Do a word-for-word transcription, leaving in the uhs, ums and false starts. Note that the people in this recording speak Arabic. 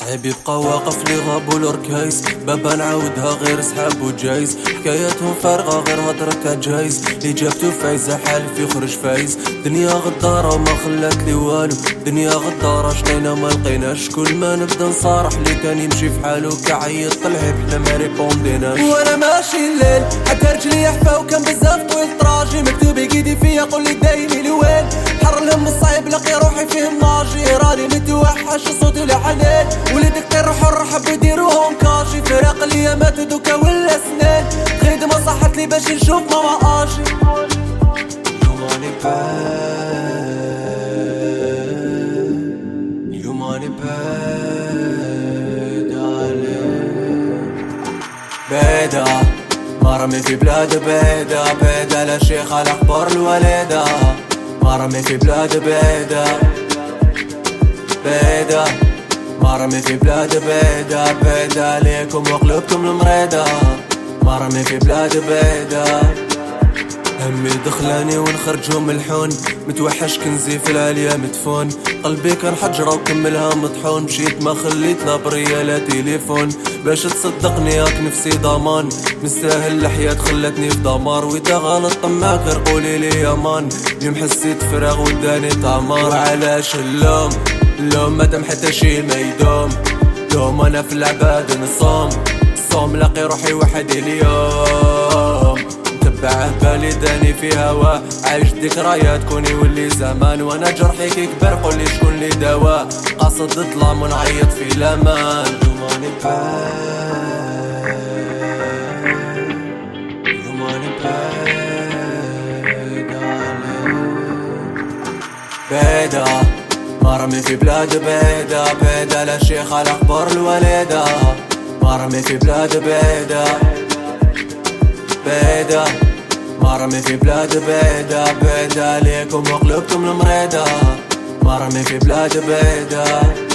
صاحبي بقى واقف لي غاب والركايس، بابا نعاودها غير سحاب وجايز، حكاياتهم فارغة غير هضرتها جايز، اللي جابتو فايزة حالف يخرج فايز. دنيا غدارة وما خلات لي والو، دنيا غدارة شقينا ما لقيناش، كل ما نبدا نصارح اللي كان يمشي في حالو كعيط طلع بحنا ما ريبونديناش. وانا ماشي الليل حتى رجلي يحفى وكان بزاف طويل طراجي، مكتوب يقيدي فيا قول لي دايني لوين، حر الهم الصعيب لقي روحي فيه ناجي، راني متوحش صوتي لحنين، وليدك طيروا حر حبوا يديروهم كاشي، فراق الايامات ودوكا ولا سنين، خدمة صحت لي باش نشوف ماما اجي. يوماني باد يوماني باد عليك بيدا مرمي في بلاد بيدا، بيدا لا شيخ على اخبار الوليدة، مرمي في بلاد بيدا بيدا مرمي في بلاد بيدا، بيدا عليكم وقلوبكم المريدة، مرمي في بلاد بيدا. همي دخلاني ونخرجهم ملحون، متوحش كنزي في العالية مدفون، قلبي كان حجرة وكملها مطحون، مشيت ما خليت لا برية لا تليفون، باش تصدقني ياك نفسي ضمان، مستاهل الحياة خلتني في دمار، وإذا غلط طماك قولي لي يا مان، اليوم حسيت فراغ وداني طمار، وعلاش اللوم اللوم مادام حتى شي ما يدوم، دوم انا في العباد نصوم، الصوم لاقي روحي وحدي اليوم، متبعه بالي داني في هوا، عايش ذكريات كوني ولي زمان، وانا جرحي كي كبر قولي شكون لي دواء، قاصد ظلام ونعيط في الامان. يوماني باد يوماني باد بيدا مرمي في بلاد بيدا، بيدا لا شيخ على اخبار الوليدة، مرمي في بلاد بيدا بيدا مرمي في بلاد بيدا، بيدا عليكم وقلوبكم المريدة، مرمي في بلاد بيدا.